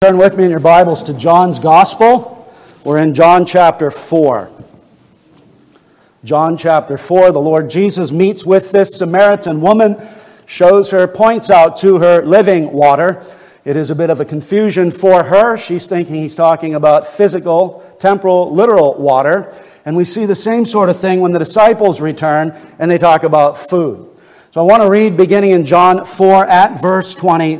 Turn with me in your Bibles to John's Gospel. We're in John chapter 4. John chapter 4, the Lord Jesus meets with this Samaritan woman, points out to her living water. It is a bit of a confusion for her. She's thinking he's talking about physical, temporal, literal water. And we see the same sort of thing when the disciples return and they talk about food. So I want to read beginning in John 4 at verse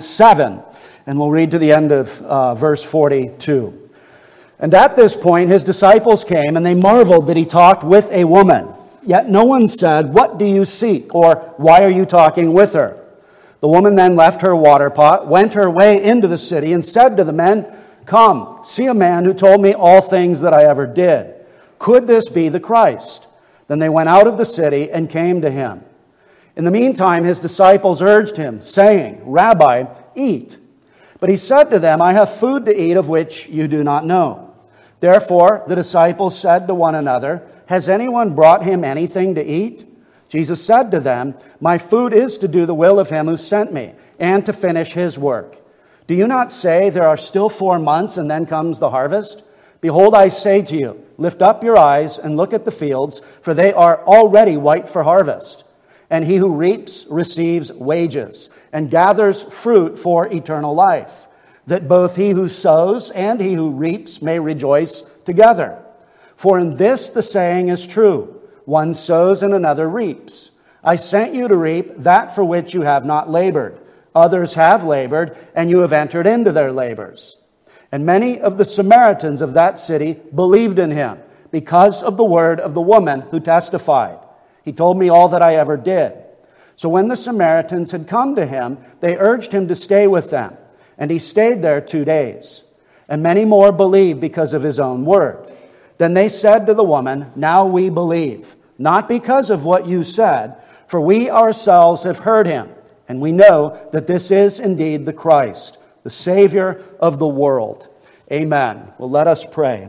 27. And we'll read to the end of verse 42. And at this point, his disciples came, and they marveled that he talked with a woman. Yet no one said, "What do you seek?" or "Why are you talking with her?" The woman then left her water pot, went her way into the city, and said to the men, "Come, see a man who told me all things that I ever did. Could this be the Christ?" Then they went out of the city and came to him. In the meantime, his disciples urged him, saying, "Rabbi, eat." But he said to them, "I have food to eat of which you do not know." Therefore the disciples said to one another, "Has anyone brought him anything to eat?" Jesus said to them, "My food is to do the will of him who sent me, and to finish his work. Do you not say, 'There are still 4 months, and then comes the harvest'? Behold, I say to you, lift up your eyes and look at the fields, for they are already white for harvest. And he who reaps receives wages, and gathers fruit for eternal life, that both he who sows and he who reaps may rejoice together. For in this the saying is true, one sows and another reaps. I sent you to reap that for which you have not labored. Others have labored, and you have entered into their labors." And many of the Samaritans of that city believed in him, because of the word of the woman who testified, "He told me all that I ever did." So when the Samaritans had come to him, they urged him to stay with them. And he stayed there 2 days. And many more believed because of his own word. Then they said to the woman, "Now we believe, not because of what you said, for we ourselves have heard him. And we know that this is indeed the Christ, the Savior of the world." Amen. Well, let us pray.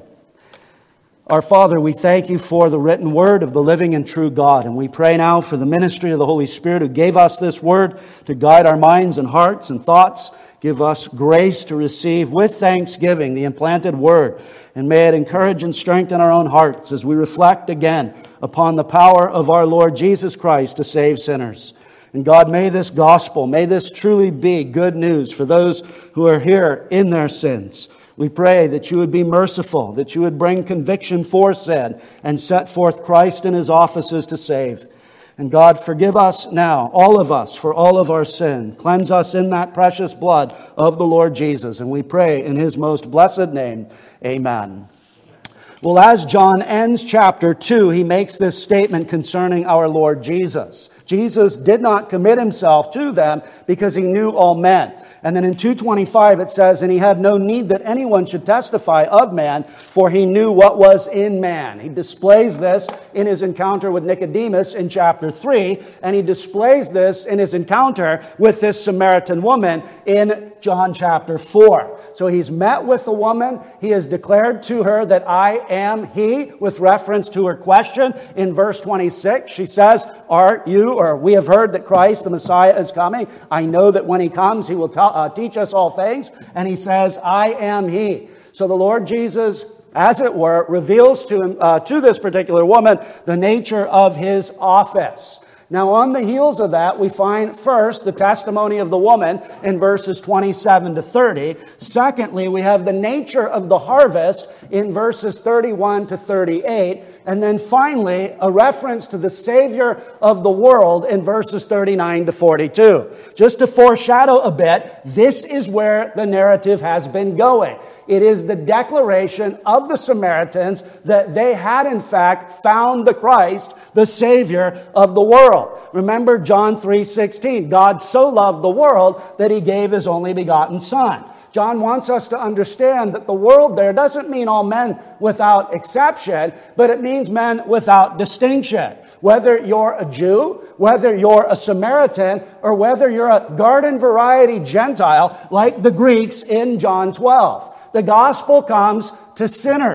Our Father, we thank you for the written word of the living and true God. And we pray now for the ministry of the Holy Spirit who gave us this word to guide our minds and hearts and thoughts. Give us grace to receive with thanksgiving the implanted word. And may it encourage and strengthen our own hearts as we reflect again upon the power of our Lord Jesus Christ to save sinners. And God, may this gospel, may this truly be good news for those who are here in their sins. We pray that you would be merciful, that you would bring conviction for sin and set forth Christ in his offices to save. And God, forgive us now, all of us, for all of our sin. Cleanse us in that precious blood of the Lord Jesus. And we pray in his most blessed name, amen. Well, as John ends chapter 2, he makes this statement concerning our Lord Jesus. Jesus did not commit himself to them because he knew all men. And then in 2:25 it says, "And he had no need that anyone should testify of man, for he knew what was in man." He displays this in his encounter with Nicodemus in chapter 3, and he displays this in his encounter with this Samaritan woman in John chapter 4. So he's met with the woman. He has declared to her that "I am he," with reference to her question in verse 26. She says, "Are you, or we have heard that Christ, the Messiah, is coming. I know that when he comes, he will teach us all things." And he says, "I am he." So the Lord Jesus, as it were, reveals to this particular woman the nature of his office. Now, on the heels of that, we find first the testimony of the woman in verses 27 to 30. Secondly, we have the nature of the harvest in verses 31 to 38. And then finally, a reference to the Savior of the world in verses 39 to 42. Just to foreshadow a bit, this is where the narrative has been going. It is the declaration of the Samaritans that they had in fact found the Christ, the Savior of the world. Remember John 3:16. God so loved the world that he gave his only begotten Son. John wants us to understand that the world there doesn't mean all men without exception, but it means men without distinction. Whether you're a Jew, whether you're a Samaritan, or whether you're a garden variety Gentile like the Greeks in John 12. The gospel comes to sinners.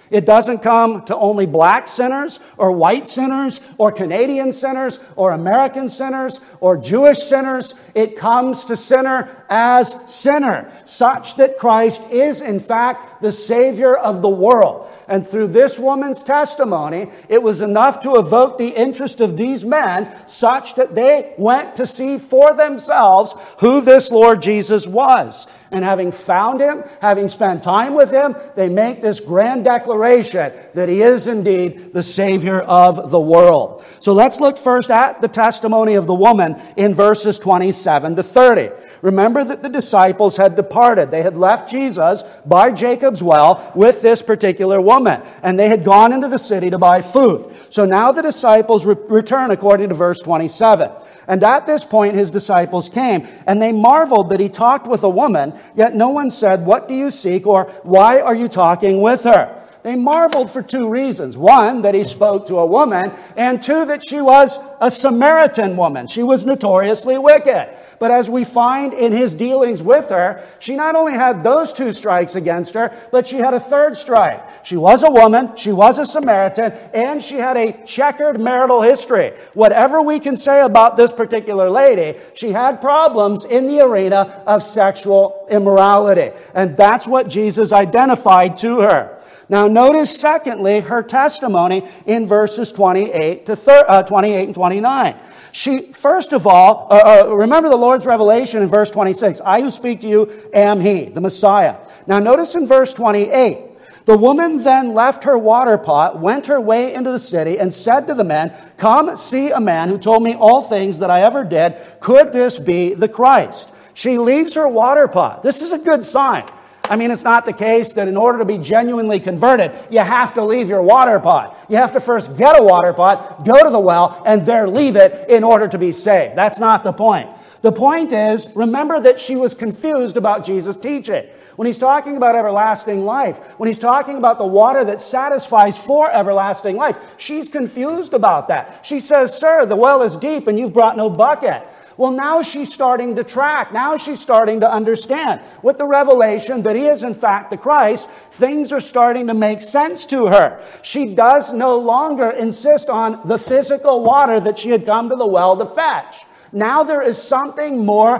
It doesn't come to only black sinners or white sinners or Canadian sinners or American sinners or Jewish sinners. It comes to sinner as sinner, such that Christ is in fact the Savior of the world. And through this woman's testimony, it was enough to evoke the interest of these men such that they went to see for themselves who this Lord Jesus was. And having found him, having spent time with him, they make this grand declaration that he is indeed the Savior of the world. So let's look first at the testimony of the woman in verses 27 to 30. Remember that the disciples had departed. They had left Jesus by Jacob's well with this particular woman, and they had gone into the city to buy food. So now the disciples return according to verse 27. And at this point his disciples came, and they marveled that he talked with a woman, yet no one said, "What do you seek?" or "Why are you talking with her?" They marveled for two reasons. One, that he spoke to a woman, and two, that she was a Samaritan woman. She was notoriously wicked. But as we find in his dealings with her, she not only had those two strikes against her, but she had a third strike. She was a woman, she was a Samaritan, and she had a checkered marital history. Whatever we can say about this particular lady, she had problems in the arena of sexual immorality. And that's what Jesus identified to her. Now notice, secondly, her testimony in verses 28 and 29. She, first of all, remember the Lord's revelation in verse 26. "I who speak to you am he," the Messiah. Now notice in verse 28. "The woman then left her water pot, went her way into the city, and said to the men, 'Come, see a man who told me all things that I ever did. Could this be the Christ?'" She leaves her water pot. This is a good sign. I mean, it's not the case that in order to be genuinely converted, you have to leave your water pot. You have to first get a water pot, go to the well, and there leave it in order to be saved. That's not the point. The point is, remember that she was confused about Jesus' teaching. When he's talking about everlasting life, when he's talking about the water that satisfies for everlasting life, she's confused about that. She says, "Sir, the well is deep and you've brought no bucket." Well, now she's starting to track. Now she's starting to understand. With the revelation that he is in fact the Christ, things are starting to make sense to her. She does no longer insist on the physical water that she had come to the well to fetch. Now there is something more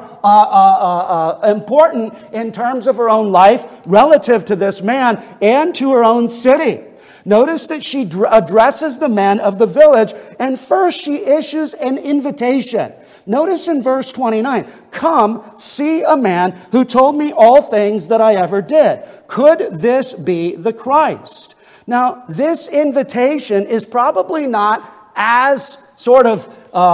important in terms of her own life relative to this man and to her own city. Notice that she addresses the men of the village, and first she issues an invitation. Notice in verse 29, "Come, see a man who told me all things that I ever did. Could this be the Christ?" Now, this invitation is probably not as sort of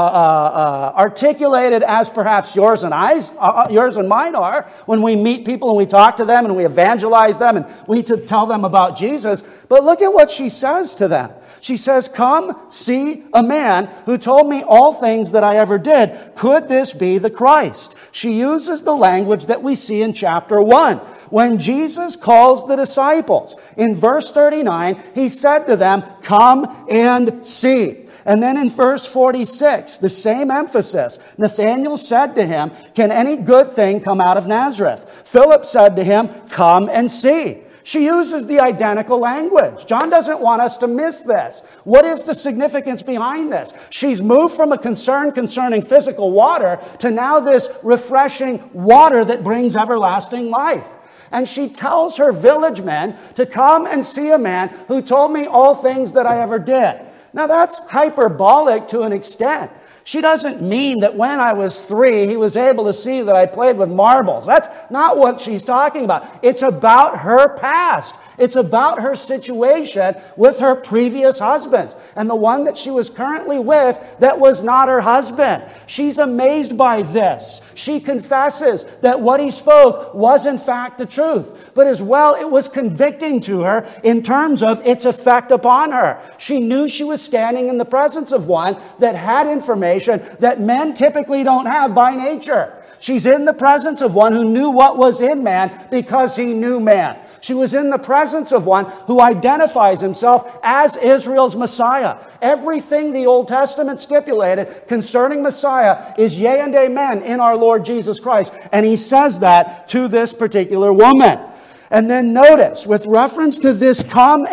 articulated as perhaps yours and mine are when we meet people and we talk to them and we evangelize them and we tell them about Jesus. But look at what she says to them. She says, "Come, see a man who told me all things that I ever did. Could this be the Christ?" She uses the language that we see in chapter 1. When Jesus calls the disciples, in verse 39, he said to them, "Come and see." And then in verse 46, the same emphasis. Nathanael said to him, "Can any good thing come out of Nazareth?" Philip said to him, "Come and see." She uses the identical language. John doesn't want us to miss this. What is the significance behind this? She's moved from a concern concerning physical water to now this refreshing water that brings everlasting life. And she tells her village men to come and see a man who told me all things that I ever did. Now that's hyperbolic to an extent. She doesn't mean that when I was 3, he was able to see that I played with marbles. That's not what she's talking about. It's about her past. It's about her situation with her previous husbands and the one that she was currently with that was not her husband. She's amazed by this. She confesses that what he spoke was in fact the truth, but as well it was convicting to her in terms of its effect upon her. She knew she was standing in the presence of one that had information that men typically don't have by nature. She's in the presence of one who knew what was in man because he knew man. She was in the presence of one who identifies himself as Israel's Messiah. Everything the Old Testament stipulated concerning Messiah is yea and amen in our Lord Jesus Christ. And he says that to this particular woman. And then notice, with reference to this come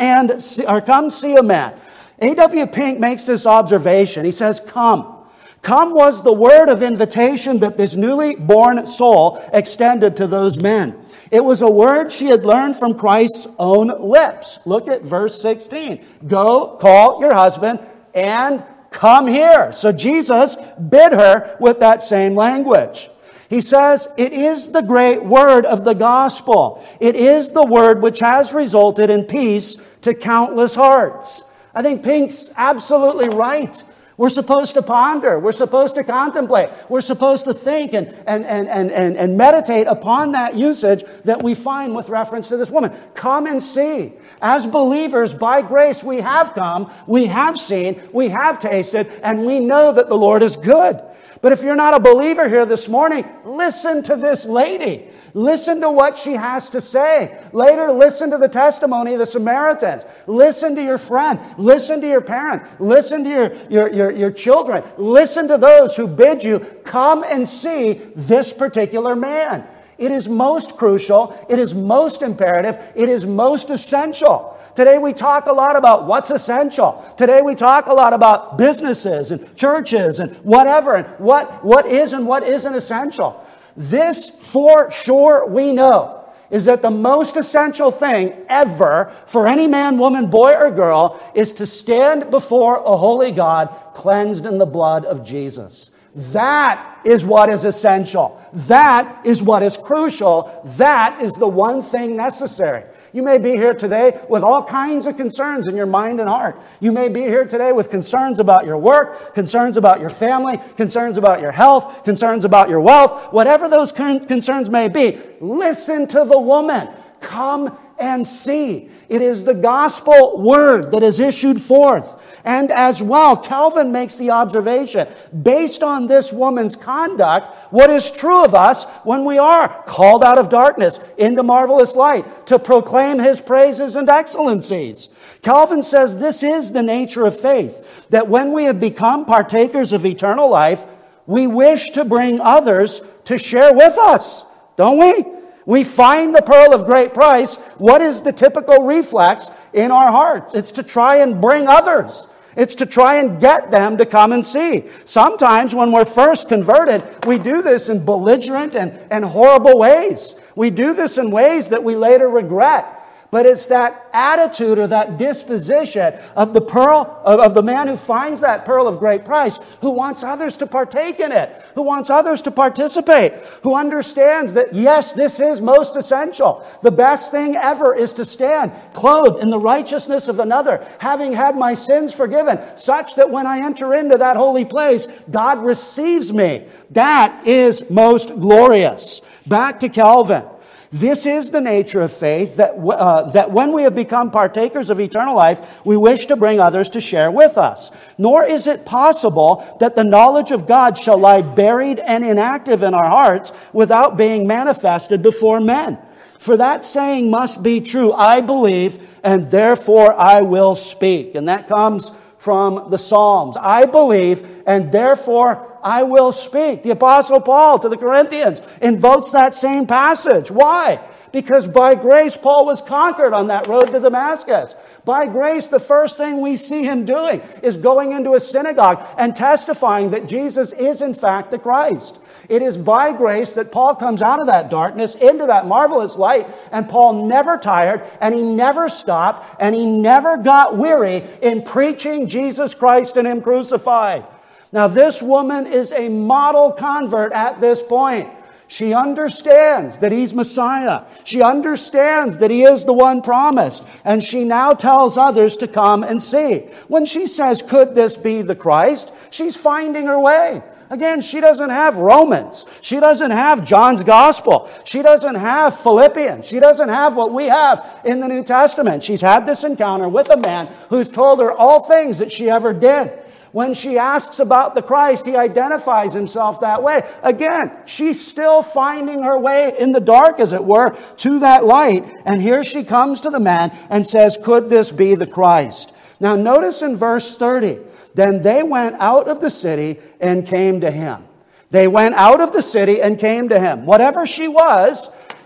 see a man, A.W. Pink makes this observation. He says, come. Come was the word of invitation that this newly born soul extended to those men. It was a word she had learned from Christ's own lips. Look at verse 16. Go, call your husband, and come here. So Jesus bid her with that same language. He says, it is the great word of the gospel. It is the word which has resulted in peace to countless hearts. I think Pink's absolutely right. We're supposed to ponder. We're supposed to contemplate. We're supposed to think and meditate upon that usage that we find with reference to this woman. Come and see. As believers, by grace, we have come, we have seen, we have tasted, and we know that the Lord is good. But if you're not a believer here this morning, listen to this lady. Listen to what she has to say. Later, listen to the testimony of the Samaritans. Listen to your friend. Listen to your parent. Listen to your children. Listen to those who bid you come and see this particular man. It is most crucial. It is most imperative. It is most essential. Today we talk a lot about what's essential. Today we talk a lot about businesses and churches and whatever, and what is and what isn't essential. This, for sure, we know, is that the most essential thing ever for any man, woman, boy, or girl is to stand before a holy God cleansed in the blood of Jesus. That is what is essential. That is what is crucial. That is the one thing necessary. You may be here today with all kinds of concerns in your mind and heart. You may be here today with concerns about your work, concerns about your family, concerns about your health, concerns about your wealth. Whatever those concerns may be, listen to the woman. Come and see. It is the gospel word that is issued forth. And as well, Calvin makes the observation, based on this woman's conduct, what is true of us when we are called out of darkness into marvelous light to proclaim his praises and excellencies. Calvin says this is the nature of faith, that when we have become partakers of eternal life, we wish to bring others to share with us, don't we? We find the pearl of great price. What is the typical reflex in our hearts? It's to try and bring others. It's to try and get them to come and see. Sometimes when we're first converted, we do this in belligerent and horrible ways. We do this in ways that we later regret. But it's that attitude or that disposition of the pearl, of the man who finds that pearl of great price, who wants others to partake in it, who wants others to participate, who understands that, yes, this is most essential. The best thing ever is to stand clothed in the righteousness of another, having had my sins forgiven, such that when I enter into that holy place, God receives me. That is most glorious. Back to Calvin. This is the nature of faith, that when we have become partakers of eternal life, we wish to bring others to share with us. Nor is it possible that the knowledge of God shall lie buried and inactive in our hearts without being manifested before men. For that saying must be true, I believe, and therefore I will speak. And that comes from the Psalms. I believe, and therefore I will speak. The Apostle Paul to the Corinthians invokes that same passage. Why? Because by grace, Paul was conquered on that road to Damascus. By grace, the first thing we see him doing is going into a synagogue and testifying that Jesus is in fact the Christ. It is by grace that Paul comes out of that darkness into that marvelous light, and Paul never tired, and he never stopped, and he never got weary in preaching Jesus Christ and Him crucified. Now, this woman is a model convert at this point. She understands that He's Messiah. She understands that He is the one promised. And she now tells others to come and see. When she says, could this be the Christ? She's finding her way. Again, she doesn't have Romans. She doesn't have John's Gospel. She doesn't have Philippians. She doesn't have what we have in the New Testament. She's had this encounter with a man who's told her all things that she ever did. When she asks about the Christ, He identifies Himself that way. Again, she's still finding her way in the dark, as it were, to that light. And here she comes to the man and says, could this be the Christ? Now notice in verse 30, then they went out of the city and came to Him. They went out of the city and came to Him. Whatever she was,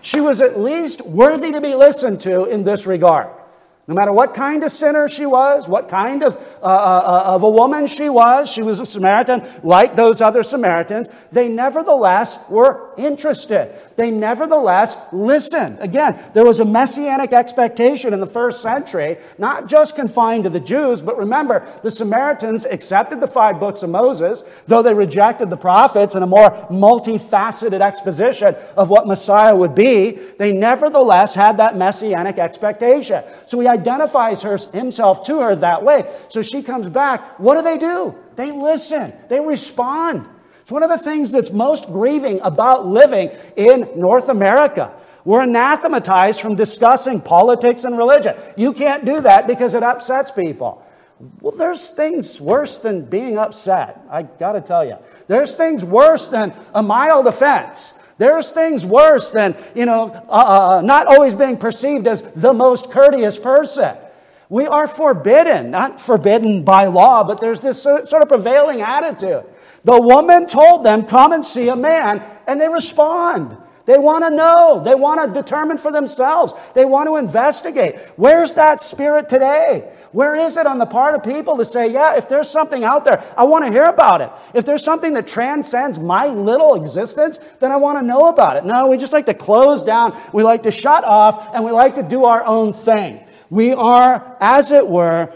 She was at least worthy to be listened to in this regard. No matter what kind of sinner she was, what kind of a woman she was a Samaritan like those other Samaritans, they nevertheless were interested. They nevertheless listened. Again, there was a messianic expectation in the first century, not just confined to the Jews, but remember, the Samaritans accepted the 5 books of Moses, though they rejected the prophets and a more multifaceted exposition of what Messiah would be, they nevertheless had that messianic expectation. So he identifies himself to her that way. So she comes back. What do? They listen. They respond. It's one of the things that's most grieving about living in North America. We're anathematized from discussing politics and religion. You can't do that because it upsets people. Well, there's things worse than being upset. I got to tell you. There's things worse than a mild offense. There's things worse than, not always being perceived as the most courteous person. We are forbidden, not forbidden by law, but there's this sort of prevailing attitude. The woman told them, come and see a man, and they respond. They want to know. They want to determine for themselves. They want to investigate. Where's that spirit today? Where is it on the part of people to say, yeah, if there's something out there, I want to hear about it. If there's something that transcends my little existence, then I want to know about it. No, we just like to close down. We like to shut off, and we like to do our own thing. We are, as it were,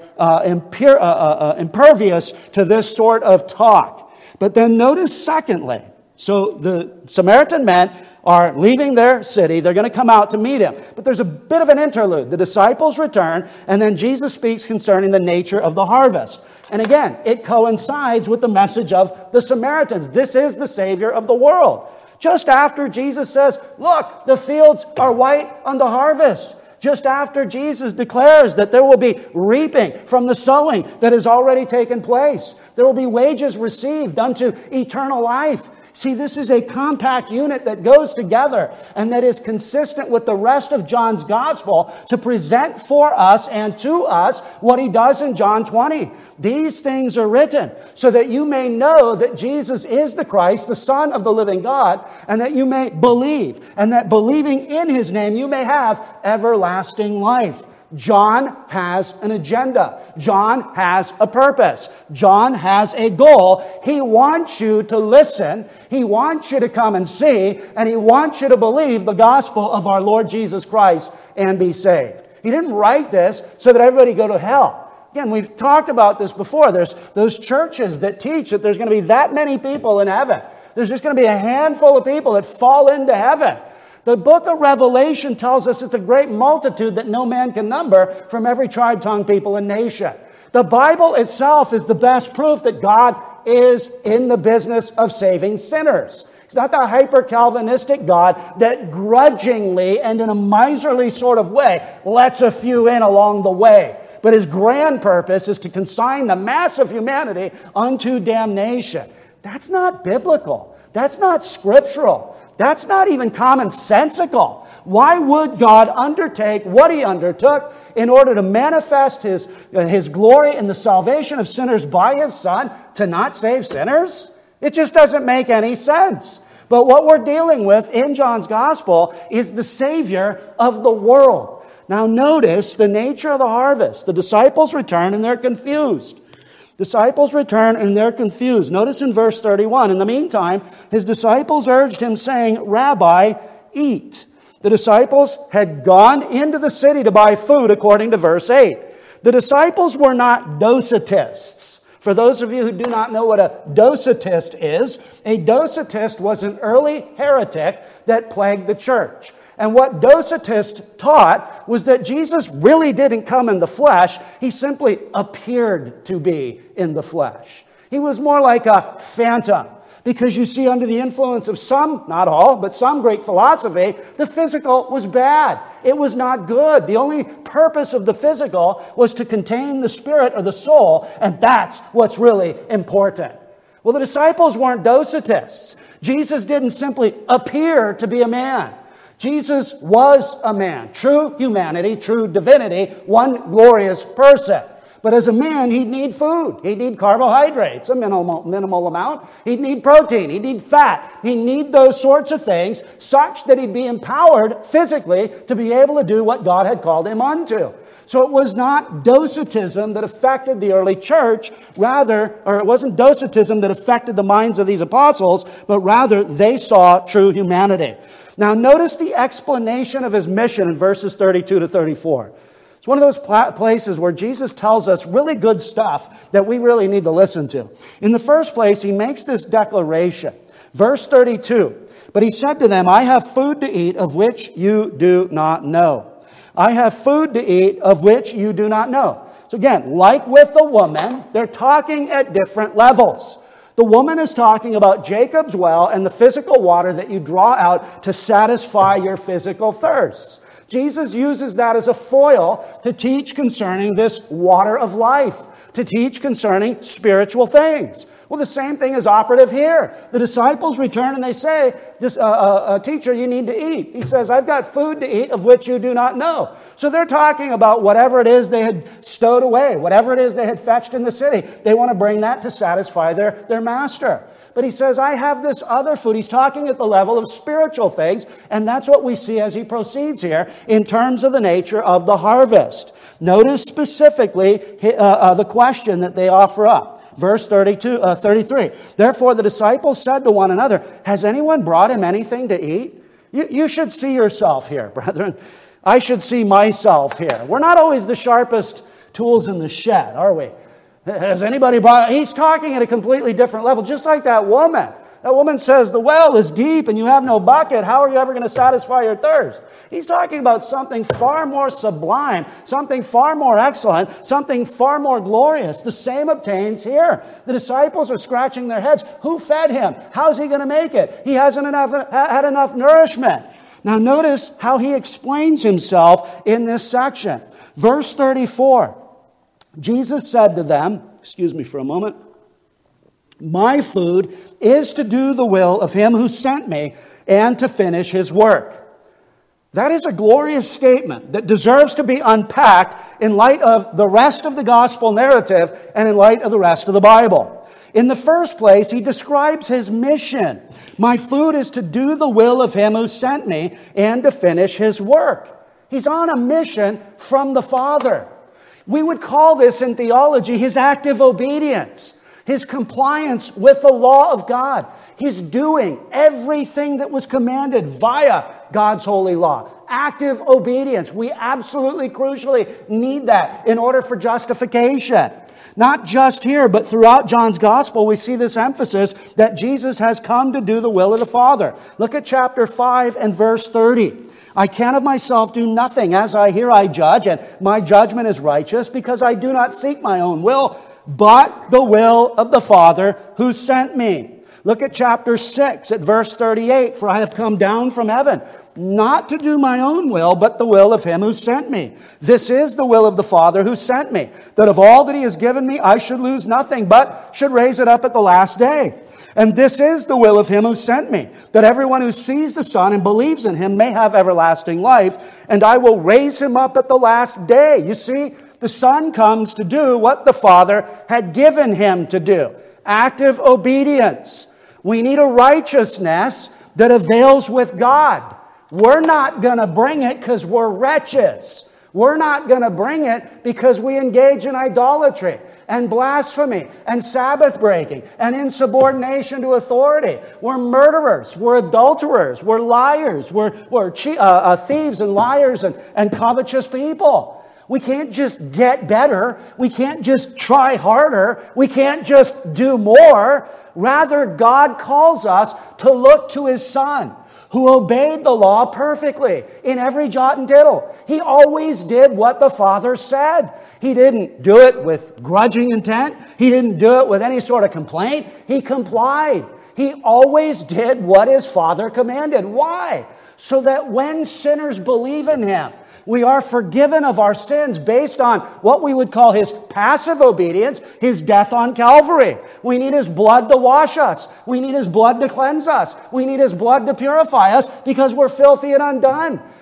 impervious to this sort of talk. But then notice secondly, so the Samaritan men are leaving their city. They're going to come out to meet him. But there's a bit of an interlude. The disciples return, and then Jesus speaks concerning the nature of the harvest. And again, it coincides with the message of the Samaritans. This is the Savior of the world. Just after Jesus says, look, the fields are white unto harvest. Just after Jesus declares that there will be reaping from the sowing that has already taken place. There will be wages received unto eternal life. See, this is a compact unit that goes together and that is consistent with the rest of John's gospel to present for us and to us what he does in John 20. These things are written so that you may know that Jesus is the Christ, the Son of the living God, and that you may believe, and that believing in his name you may have everlasting life. John has an agenda. John has a purpose. John has a goal. He wants you to listen. He wants you to come and see. And he wants you to believe the gospel of our Lord Jesus Christ and be saved. He didn't write this so that everybody go to hell. Again, we've talked about this before. There's those churches that teach that there's going to be that many people in heaven. There's just going to be a handful of people that fall into heaven. The book of Revelation tells us it's a great multitude that no man can number from every tribe, tongue, people, and nation. The Bible itself is the best proof that God is in the business of saving sinners. He's not the hyper-Calvinistic God that grudgingly and in a miserly sort of way lets a few in along the way. But his grand purpose is to consign the mass of humanity unto damnation. That's not biblical. That's not scriptural. That's not even commonsensical. Why would God undertake what he undertook in order to manifest his glory in the salvation of sinners by his Son to not save sinners? It just doesn't make any sense. But what we're dealing with in John's gospel is the Savior of the world. Now notice the nature of the harvest. The disciples return and they're confused. Disciples return and they're confused. Notice in verse 31, in the meantime, his disciples urged him, saying, Rabbi, eat. The disciples had gone into the city to buy food, according to verse 8. The disciples were not Docetists. For those of you who do not know what a Docetist is, a Docetist was an early heretic that plagued the church. And what Docetists taught was that Jesus really didn't come in the flesh. He simply appeared to be in the flesh. He was more like a phantom. Because you see, under the influence of some, not all, but some Greek philosophy, the physical was bad. It was not good. The only purpose of the physical was to contain the spirit or the soul, and that's what's really important. Well, the disciples weren't Docetists. Jesus didn't simply appear to be a man. Jesus was a man, true humanity, true divinity, one glorious person. But as a man, he'd need food. He'd need carbohydrates, a minimal amount. He'd need protein. He'd need fat. He'd need those sorts of things such that he'd be empowered physically to be able to do what God had called him unto. So it was not docetism that affected the early church, or it wasn't docetism that affected the minds of these apostles, but rather they saw true humanity. Now notice the explanation of his mission in verses 32 to 34. It's one of those places where Jesus tells us really good stuff that we really need to listen to. In the first place, he makes this declaration. Verse 32, "But he said to them, I have food to eat of which you do not know." I have food to eat of which you do not know. So again, like with the woman, they're talking at different levels. The woman is talking about Jacob's well and the physical water that you draw out to satisfy your physical thirsts. Jesus uses that as a foil to teach concerning this water of life, to teach concerning spiritual things. Well, the same thing is operative here. The disciples return and they say, "Teacher, you need to eat." He says, "I've got food to eat of which you do not know." So they're talking about whatever it is they had stowed away, whatever it is they had fetched in the city. They want to bring that to satisfy their master. But he says, "I have this other food." He's talking at the level of spiritual things, and that's what we see as he proceeds here in terms of the nature of the harvest. Notice specifically the question that they offer up. Verse 33. "Therefore the disciples said to one another, 'Has anyone brought him anything to eat?'" You should see yourself here, brethren. I should see myself here. We're not always the sharpest tools in the shed, are we? Has anybody brought... He's talking at a completely different level, just like that woman. That woman says, "The well is deep and you have no bucket. How are you ever going to satisfy your thirst?" He's talking about something far more sublime, something far more excellent, something far more glorious. The same obtains here. The disciples are scratching their heads. Who fed him? How's he going to make it? He hasn't had enough nourishment. Now notice how he explains himself in this section. Verse 34. Jesus said to them, excuse me for a moment, "My food is to do the will of him who sent me and to finish his work." That is a glorious statement that deserves to be unpacked in light of the rest of the gospel narrative and in light of the rest of the Bible. In the first place, he describes his mission. My food is to do the will of him who sent me and to finish his work. He's on a mission from the Father. We would call this in theology his active obedience. His compliance with the law of God. He's doing everything that was commanded via God's holy law. Active obedience. We absolutely crucially need that in order for justification. Not just here, but throughout John's gospel, we see this emphasis that Jesus has come to do the will of the Father. Look at chapter 5 and verse 30. "I can of myself do nothing. As I hear, I judge, and my judgment is righteous, because I do not seek my own will, but the will of the Father who sent me." Look at chapter 6 at verse 38. "For I have come down from heaven, not to do my own will, but the will of him who sent me. This is the will of the Father who sent me, that of all that he has given me I should lose nothing, but should raise it up at the last day. And this is the will of him who sent me, that everyone who sees the Son and believes in him may have everlasting life, and I will raise him up at the last day." You see, the Son comes to do what the Father had given him to do. Active obedience. We need a righteousness that avails with God. We're not going to bring it because we're wretches. We're not going to bring it because we engage in idolatry and blasphemy and Sabbath breaking and insubordination to authority. We're murderers. We're adulterers. We're liars. We're thieves and liars and covetous people. We can't just get better. We can't just try harder. We can't just do more. Rather, God calls us to look to his Son, who obeyed the law perfectly in every jot and tittle. He always did what the Father said. He didn't do it with grudging intent. He didn't do it with any sort of complaint. He complied. He always did what his Father commanded. Why? So that when sinners believe in him, we are forgiven of our sins based on what we would call his passive obedience, his death on Calvary. We need his blood to wash us. We need his blood to cleanse us. We need his blood to purify us because we're filthy and undone.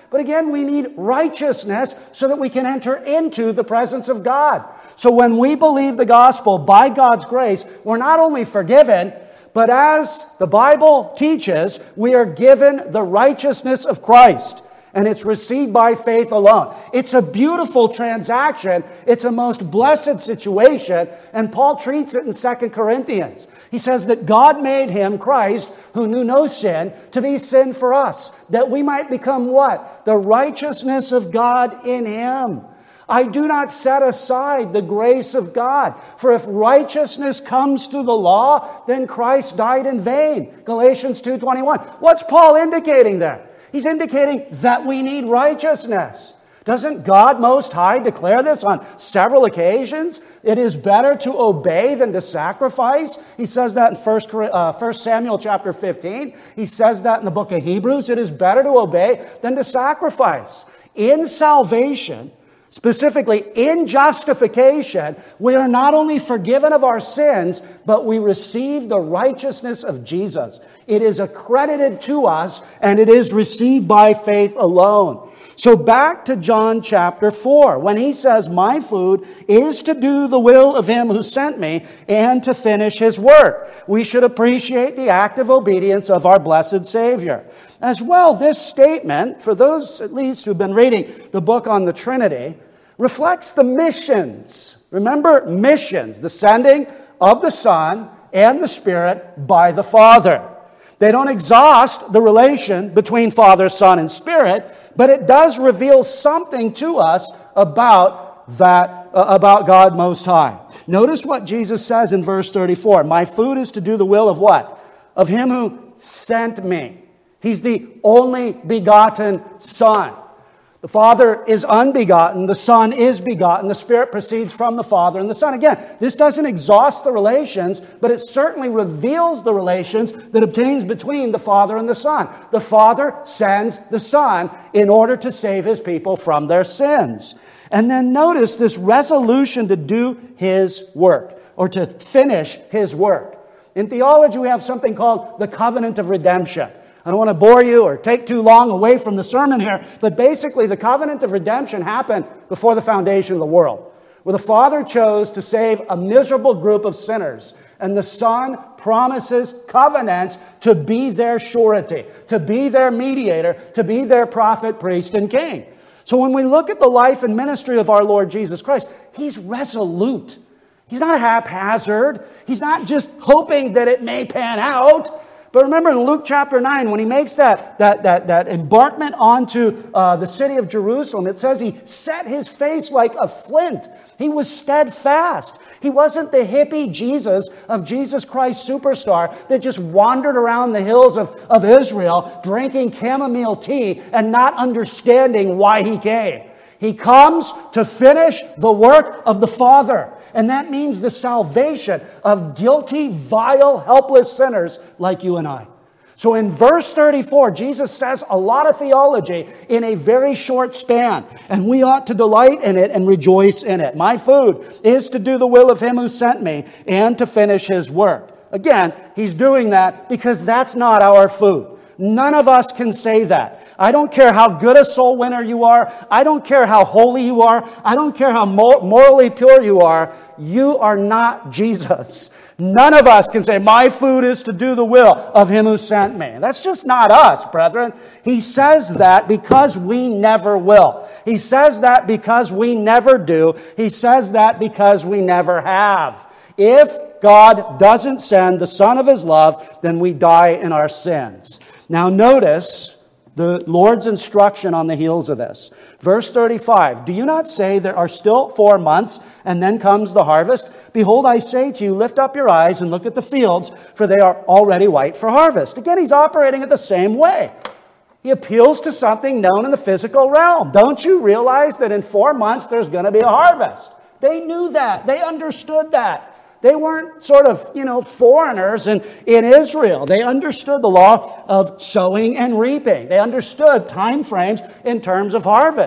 But again, we need righteousness so that we can enter into the presence of God. So when we believe the gospel by God's grace, we're not only forgiven, but as the Bible teaches, we are given the righteousness of Christ. And it's received by faith alone. It's a beautiful transaction. It's a most blessed situation. And Paul treats it in 2 Corinthians. He says that God made him, Christ, who knew no sin, to be sin for us, that we might become what? The righteousness of God in him. I do not set aside the grace of God. For if righteousness comes through the law, then Christ died in vain. Galatians 2:21. What's Paul indicating there? He's indicating that we need righteousness. Doesn't God Most High declare this on several occasions? It is better to obey than to sacrifice. He says that in 1 Samuel chapter 15. He says that in the book of Hebrews. It is better to obey than to sacrifice. In salvation, specifically in justification, we are not only forgiven of our sins, but we receive the righteousness of Jesus. It is accredited to us, and it is received by faith alone. So back to John chapter 4, when he says, my food is to do the will of him who sent me and to finish his work. We should appreciate the active obedience of our blessed Savior. As well, this statement, for those at least who've been reading the book on the Trinity, reflects the missions. Remember, missions, the sending of the Son and the Spirit by the Father. They don't exhaust the relation between Father, Son, and Spirit, but it does reveal something to us about that, about God Most High. Notice what Jesus says in verse 34. My food is to do the will of what? Of him who sent me. He's the only begotten Son. The Father is unbegotten, the Son is begotten, the Spirit proceeds from the Father and the Son. Again, this doesn't exhaust the relations, but it certainly reveals the relations that obtains between the Father and the Son. The Father sends the Son in order to save his people from their sins. And then notice this resolution to do his work, or to finish his work. In theology, we have something called the covenant of redemption. I don't want to bore you or take too long away from the sermon here, but basically the covenant of redemption happened before the foundation of the world, where the Father chose to save a miserable group of sinners, and the Son promises covenants to be their surety, to be their mediator, to be their prophet, priest, and king. So when we look at the life and ministry of our Lord Jesus Christ, he's resolute. He's not haphazard. He's not just hoping that it may pan out. But remember in Luke chapter 9, when he makes that embarkment onto the city of Jerusalem, it says he set his face like a flint. He was steadfast. He wasn't the hippie Jesus of Jesus Christ Superstar that just wandered around the hills of Israel drinking chamomile tea and not understanding why he came. He comes to finish the work of the Father. And that means the salvation of guilty, vile, helpless sinners like you and I. So in verse 34, Jesus says a lot of theology in a very short span. And we ought to delight in it and rejoice in it. My food is to do the will of him who sent me and to finish his work. Again, he's doing that because that's not our food. None of us can say that. I don't care how good a soul winner you are. I don't care how holy you are. I don't care how morally pure you are. You are not Jesus. None of us can say, my food is to do the will of him who sent me. That's just not us, brethren. He says that because we never will. He says that because we never do. He says that because we never have. If God doesn't send the Son of his love, then we die in our sins. Now notice the Lord's instruction on the heels of this. Verse 35, do you not say there are still 4 months and then comes the harvest? Behold, I say to you, lift up your eyes and look at the fields, for they are already white for harvest. Again, he's operating it the same way. He appeals to something known in the physical realm. Don't you realize that in 4 months there's going to be a harvest? They knew that. They understood that. They weren't sort of, foreigners in Israel. They understood the law of sowing and reaping. They understood time frames in terms of harvest.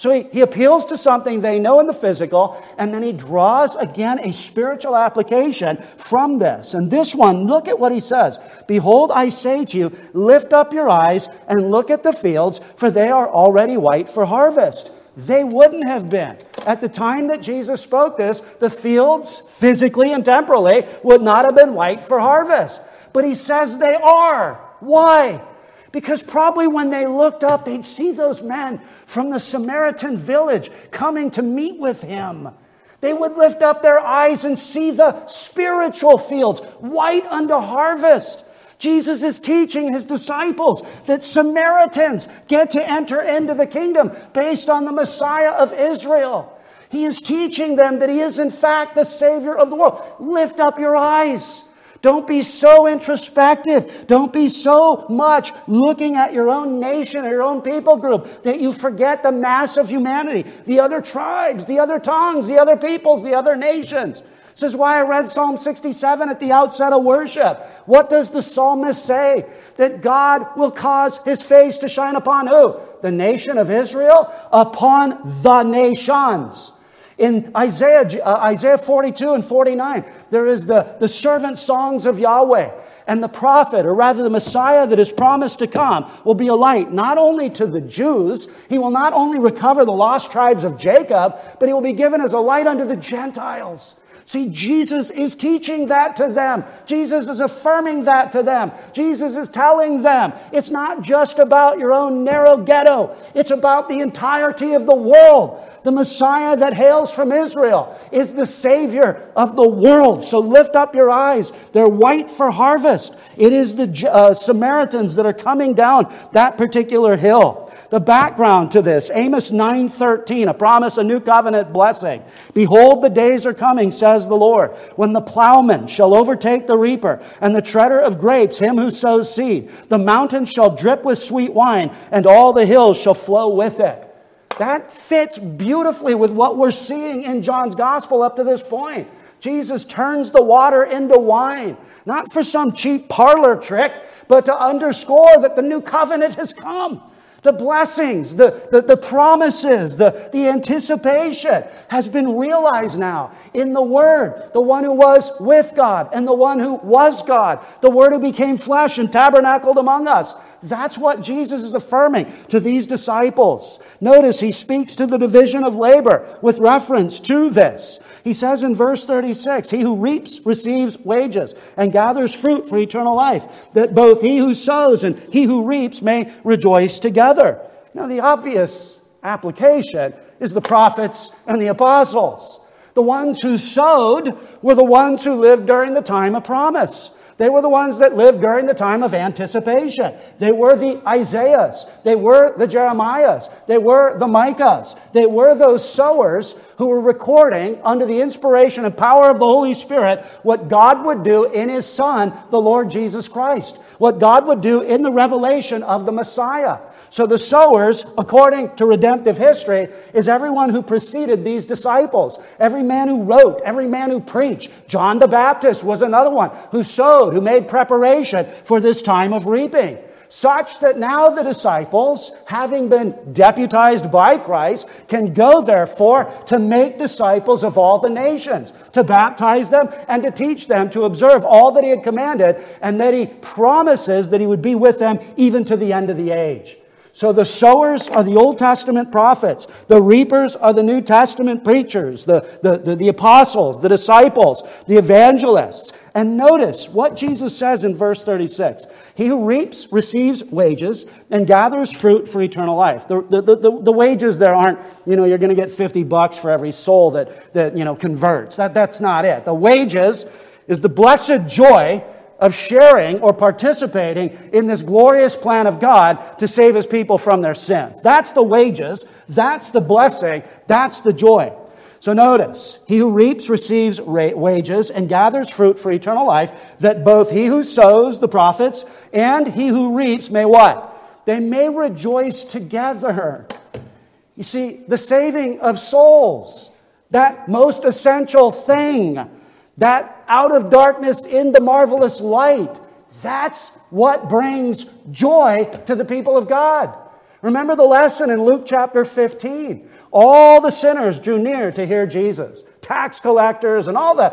So he appeals to something they know in the physical, and then he draws, again, a spiritual application from this. And this one, look at what he says. Behold, I say to you, lift up your eyes and look at the fields, for they are already white for harvest. They wouldn't have been. At the time that Jesus spoke this, the fields, physically and temporally, would not have been white for harvest. But he says they are. Why? Because probably when they looked up, they'd see those men from the Samaritan village coming to meet with him. They would lift up their eyes and see the spiritual fields, white unto harvest. Jesus is teaching his disciples that Samaritans get to enter into the kingdom based on the Messiah of Israel. He is teaching them that he is in fact the Savior of the world. Lift up your eyes. Don't be so introspective. Don't be so much looking at your own nation or your own people group that you forget the mass of humanity, the other tribes, the other tongues, the other peoples, the other nations. This is why I read Psalm 67 at the outset of worship. What does the psalmist say? That God will cause his face to shine upon who? The nation of Israel? Upon the nations. In Isaiah 42 and 49, there is the servant songs of Yahweh. And the prophet, or rather the Messiah that is promised to come, will be a light not only to the Jews. He will not only recover the lost tribes of Jacob, but he will be given as a light unto the Gentiles. See, Jesus is teaching that to them. Jesus is affirming that to them. Jesus is telling them it's not just about your own narrow ghetto. It's about the entirety of the world. The Messiah that hails from Israel is the Savior of the world. So lift up your eyes. They're white for harvest. It is the Samaritans that are coming down that particular hill. The background to this, Amos 9:13, a promise, a new covenant blessing. Behold, the days are coming, says the Lord, when the plowman shall overtake the reaper, and the treader of grapes him who sows seed. The mountains shall drip with sweet wine, and all the hills shall flow with it. That fits beautifully with what we're seeing in John's gospel up to this point. Jesus turns the water into wine, not for some cheap parlor trick, but to underscore that the new covenant has come. The blessings, the promises, the anticipation has been realized now in the Word, the one who was with God and the one who was God, the Word who became flesh and tabernacled among us. That's what Jesus is affirming to these disciples. Notice he speaks to the division of labor with reference to this. He says in verse 36, he who reaps receives wages and gathers fruit for eternal life, that both he who sows and he who reaps may rejoice together. Now the obvious application is the prophets and the apostles. The ones who sowed were the ones who lived during the time of promise. They were the ones that lived during the time of anticipation. They were the Isaiahs. They were the Jeremiahs. They were the Micahs. They were those sowers who were recording under the inspiration and power of the Holy Spirit what God would do in His Son, the Lord Jesus Christ. What God would do in the revelation of the Messiah. So the sowers, according to redemptive history, is everyone who preceded these disciples. Every man who wrote, every man who preached. John the Baptist was another one who sowed, who made preparation for this time of reaping. Such that now the disciples, having been deputized by Christ, can go therefore to make disciples of all the nations, to baptize them and to teach them to observe all that He had commanded, and that He promises that He would be with them even to the end of the age. So the sowers are the Old Testament prophets. The reapers are the New Testament preachers, the apostles, the disciples, the evangelists. And notice what Jesus says in verse 36. He who reaps receives wages and gathers fruit for eternal life. The wages there aren't, you're going to get $50 for every soul that converts. That's not it. The wages is the blessed joy of sharing or participating in this glorious plan of God to save His people from their sins. That's the wages. That's the blessing. That's the joy. So notice, he who reaps receives wages and gathers fruit for eternal life, that both he who sows, the prophets, and he who reaps may what? They may rejoice together. You see, the saving of souls, that most essential thing, that out of darkness into marvelous light, that's what brings joy to the people of God. Remember the lesson in Luke chapter 15. All the sinners drew near to hear Jesus. Tax collectors and all the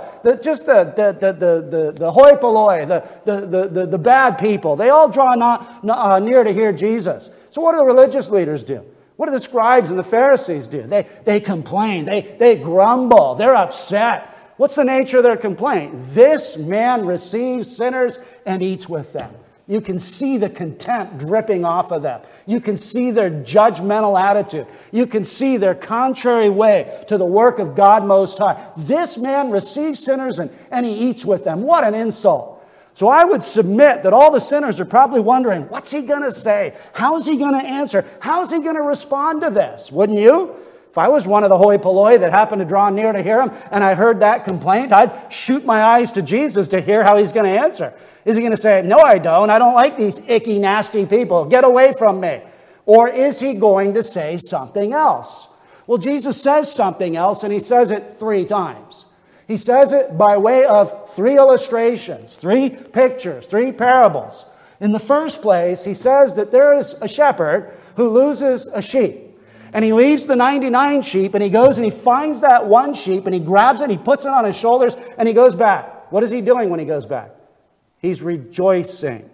hoi polloi, the bad people. They all draw near to hear Jesus. So what do the religious leaders do? What do the scribes and the Pharisees do? They complain. They grumble. They're upset. What's the nature of their complaint? This man receives sinners and eats with them. You can see the contempt dripping off of them. You can see their judgmental attitude. You can see their contrary way to the work of God Most High. This man receives sinners and he eats with them. What an insult. So I would submit that all the sinners are probably wondering, what's he going to say? How is he going to answer? How is he going to respond to this? Wouldn't you? If I was one of the hoi polloi that happened to draw near to hear him and I heard that complaint, I'd shoot my eyes to Jesus to hear how he's going to answer. Is he going to say, no, I don't. I don't like these icky, nasty people. Get away from me. Or is he going to say something else? Well, Jesus says something else, and he says it 3 times. He says it by way of 3 illustrations, 3 pictures, 3 parables. In the first place, he says that there is a shepherd who loses a sheep. And he leaves the 99 sheep, and he goes and he finds that one sheep, and he grabs it, and he puts it on his shoulders, and he goes back. What is he doing when he goes back? He's rejoicing.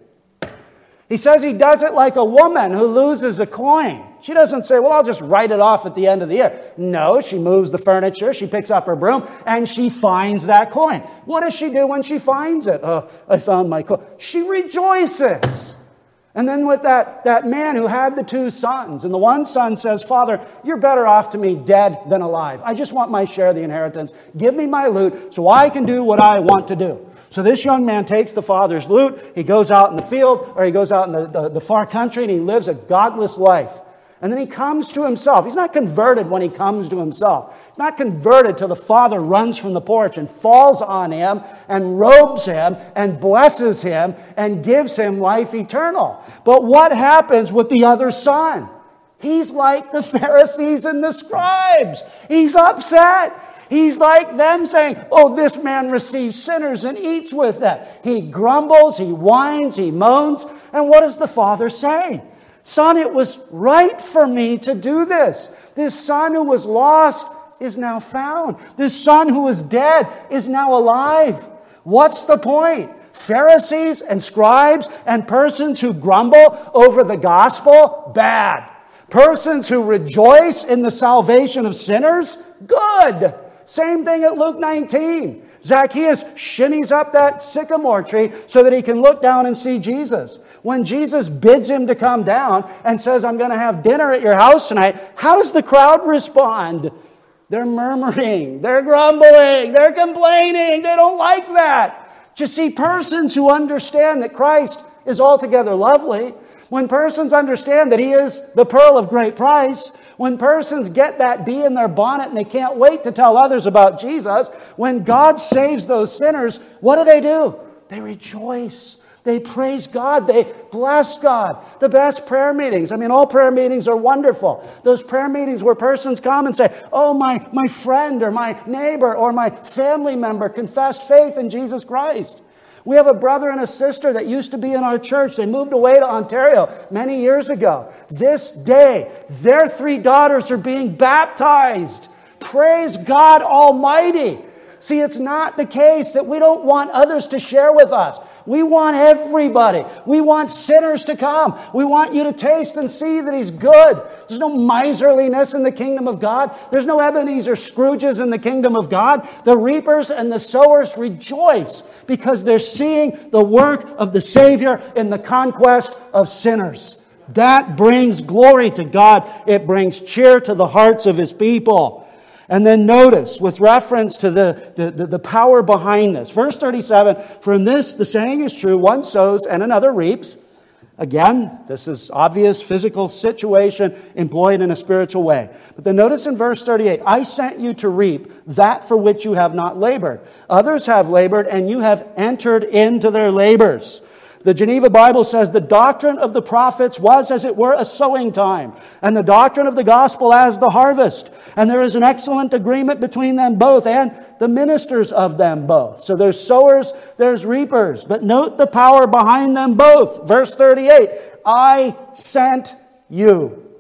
He says he does it like a woman who loses a coin. She doesn't say, well, I'll just write it off at the end of the year. No, she moves the furniture, she picks up her broom, and she finds that coin. What does she do when she finds it? Oh, I found my coin. She rejoices. And then with that man who had the 2 sons, and the one son says, Father, you're better off to me dead than alive. I just want my share of the inheritance. Give me my loot so I can do what I want to do. So this young man takes the father's loot, he goes out in the field, or he goes out in the far country, and he lives a godless life. And then he comes to himself. He's not converted when he comes to himself. He's not converted till the father runs from the porch and falls on him and robes him and blesses him and gives him life eternal. But what happens with the other son? He's like the Pharisees and the scribes. He's upset. He's like them saying, oh, this man receives sinners and eats with them. He grumbles, he whines, he moans. And what does the father say? Son, it was right for me to do this. This son who was lost is now found. This son who was dead is now alive. What's the point? Pharisees and scribes and persons who grumble over the gospel? Bad. Persons who rejoice in the salvation of sinners? Good. Same thing at Luke 19. Zacchaeus shinnies up that sycamore tree so that he can look down and see Jesus. When Jesus bids him to come down and says, I'm going to have dinner at your house tonight, how does the crowd respond? They're murmuring, they're grumbling, they're complaining, they don't like that. You see, persons who understand that Christ is altogether lovely, when persons understand that He is the pearl of great price, when persons get that bee in their bonnet and they can't wait to tell others about Jesus, when God saves those sinners, what do? They rejoice. They praise God. They bless God. The best prayer meetings. I mean, all prayer meetings are wonderful. Those prayer meetings where persons come and say, oh, my friend or my neighbor or my family member confessed faith in Jesus Christ. We have a brother and a sister that used to be in our church. They moved away to Ontario many years ago. This day, their 3 daughters are being baptized. Praise God Almighty. See, it's not the case that we don't want others to share with us. We want everybody. We want sinners to come. We want you to taste and see that He's good. There's no miserliness in the kingdom of God. There's no Ebenezer Scrooges in the kingdom of God. The reapers and the sowers rejoice because they're seeing the work of the Savior in the conquest of sinners. That brings glory to God. It brings cheer to the hearts of His people. And then notice, with reference to the power behind this. Verse 37, for in this the saying is true, one sows and another reaps. Again, this is obvious physical situation employed in a spiritual way. But then notice in verse 38, I sent you to reap that for which you have not labored. Others have labored, and you have entered into their labors. The Geneva Bible says the doctrine of the prophets was, as it were, a sowing time, and the doctrine of the gospel as the harvest. And there is an excellent agreement between them both and the ministers of them both. So there's sowers, there's reapers. But note the power behind them both. Verse 38, I sent you.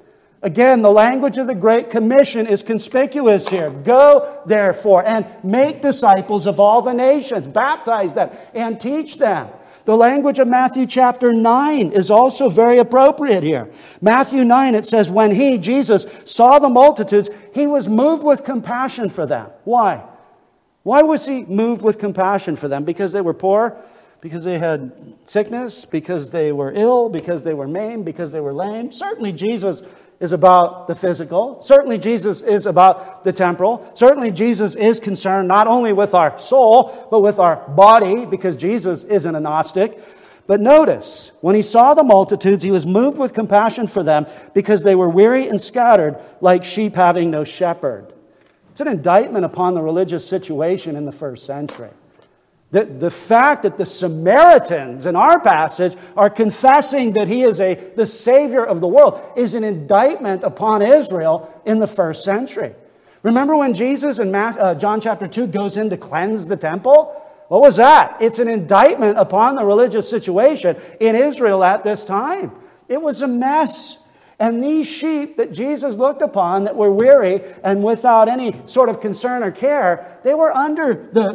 Again, the language of the Great Commission is conspicuous here. Go, therefore, and make disciples of all the nations. Baptize them and teach them. The language of Matthew chapter 9 is also very appropriate here. Matthew 9, it says, when he, Jesus, saw the multitudes, he was moved with compassion for them. Why? Why was he moved with compassion for them? Because they were poor? Because they had sickness? Because they were ill? Because they were maimed? Because they were lame? Certainly Jesus is about the physical. Certainly Jesus is about the temporal. Certainly Jesus is concerned not only with our soul, but with our body, because Jesus isn't a Gnostic. But notice, when he saw the multitudes, he was moved with compassion for them because they were weary and scattered like sheep having no shepherd. It's an indictment upon the religious situation in the first century. The fact that the Samaritans in our passage are confessing that he is the Savior of the world is an indictment upon Israel in the first century. Remember when Jesus in John chapter 2 goes in to cleanse the temple? What was that? It's an indictment upon the religious situation in Israel at this time. It was a mess. And these sheep that Jesus looked upon that were weary and without any sort of concern or care, they were under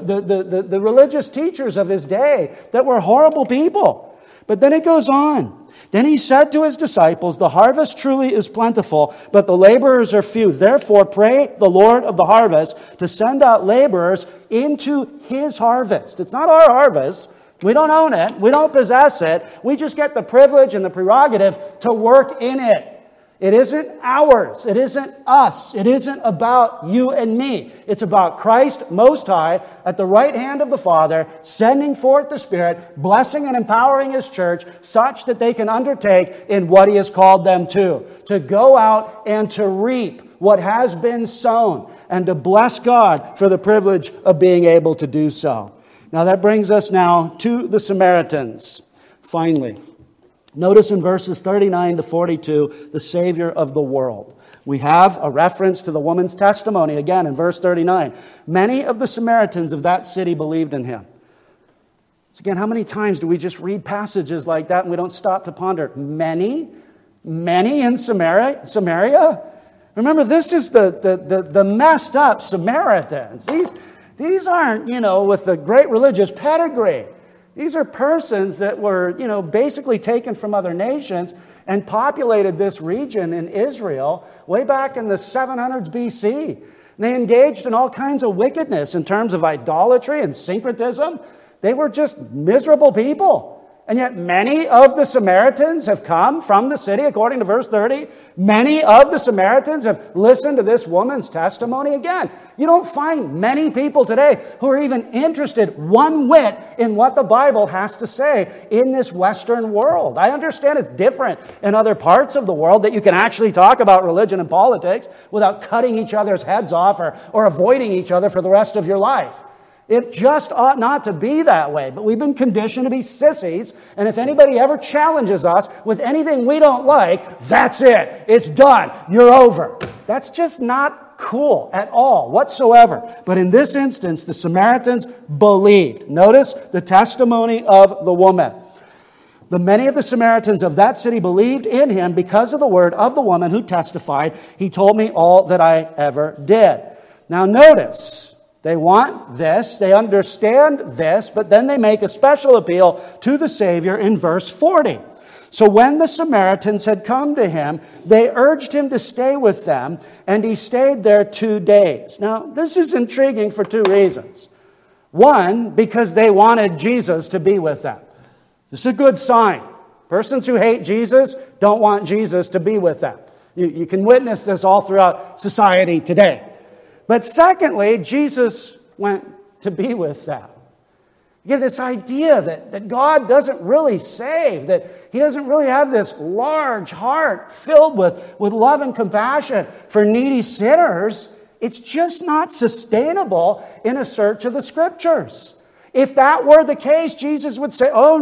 the religious teachers of his day that were horrible people. But then it goes on. Then he said to his disciples, the harvest truly is plentiful, but the laborers are few. Therefore, pray the Lord of the harvest to send out laborers into his harvest. It's not our harvest. We don't own it. We don't possess it. We just get the privilege and the prerogative to work in it. It isn't ours. It isn't us. It isn't about you and me. It's about Christ Most High at the right hand of the Father, sending forth the Spirit, blessing and empowering His church such that they can undertake in what He has called them to go out and to reap what has been sown, and to bless God for the privilege of being able to do so. Now that brings us now to the Samaritans, finally. Notice in verses 39 to 42, the Savior of the world. We have a reference to the woman's testimony, again in verse 39. Many of the Samaritans of that city believed in him. So again, how many times do we just read passages like that and we don't stop to ponder? Many in Samaria? Remember, this is the messed up Samaritans. These aren't, with a great religious pedigree. These are persons that were, basically taken from other nations and populated this region in Israel way back in the 700s BC. And they engaged in all kinds of wickedness in terms of idolatry and syncretism. They were just miserable people. And yet many of the Samaritans have come from the city, according to verse 30. Many of the Samaritans have listened to this woman's testimony. Again, you don't find many people today who are even interested one whit in what the Bible has to say in this Western world. I understand it's different in other parts of the world that you can actually talk about religion and politics without cutting each other's heads off or avoiding each other for the rest of your life. It just ought not to be that way. But we've been conditioned to be sissies. And if anybody ever challenges us with anything we don't like, that's it. It's done. You're over. That's just not cool at all whatsoever. But in this instance, the Samaritans believed. Notice the testimony of the woman. Many of the Samaritans of that city believed in him because of the word of the woman who testified, he told me all that I ever did. Now notice, they want this, they understand this, but then they make a special appeal to the Savior in verse 40. So when the Samaritans had come to him, they urged him to stay with them, and he stayed there 2 days. Now, this is intriguing for 2 reasons. One, because they wanted Jesus to be with them. This is a good sign. Persons who hate Jesus don't want Jesus to be with them. You can witness this all throughout society today. But secondly, Jesus went to be with them. You get this idea that God doesn't really save, that He doesn't really have this large heart filled with love and compassion for needy sinners. It's just not sustainable in a search of the Scriptures. If that were the case, Jesus would say, oh,